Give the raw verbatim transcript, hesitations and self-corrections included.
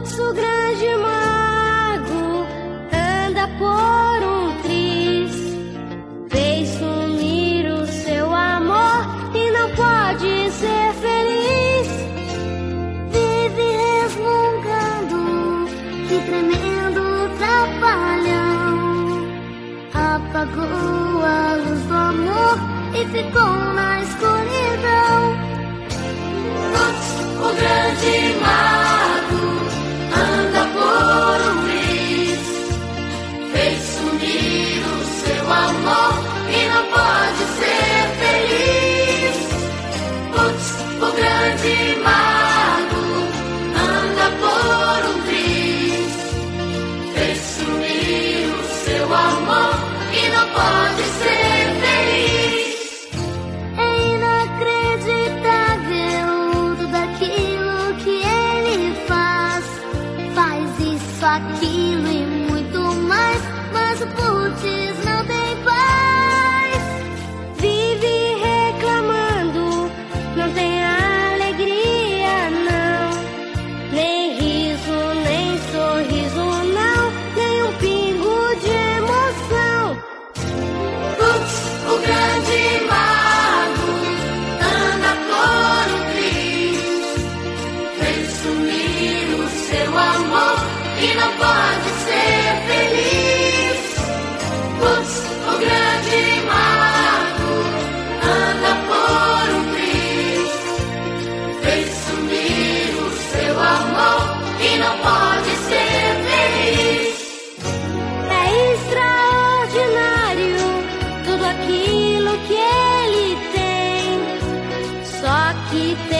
Putz, o grande mago anda por um triz, fez sumir o seu amor e não pode ser feliz. Vive resmungando, que tremendo trapalhão. Apagou a luz do amor e ficou na escuridão. Putz, o grande mago anda por um triz, fez sumir o seu amor e não pode ser feliz. Putz, o grande mago anda por um triz, fez sumir o seu amor e não pode ser feliz. É inacreditável tudo aquilo que ele faz. Faz isso, aquilo e muito mais, mas o Putz não tem paz. Vive reclamando, não tem alegria não, nem riso, nem sorriso não, nem um pingo de emoção. Putz, o grande mago anda por um triz, fez sumir o seu amor e não pode ser feliz. Putz, o grande mago anda por um triz, fez sumir o seu amor e não pode ser feliz. É extraordinário tudo aquilo que ele tem, só que tem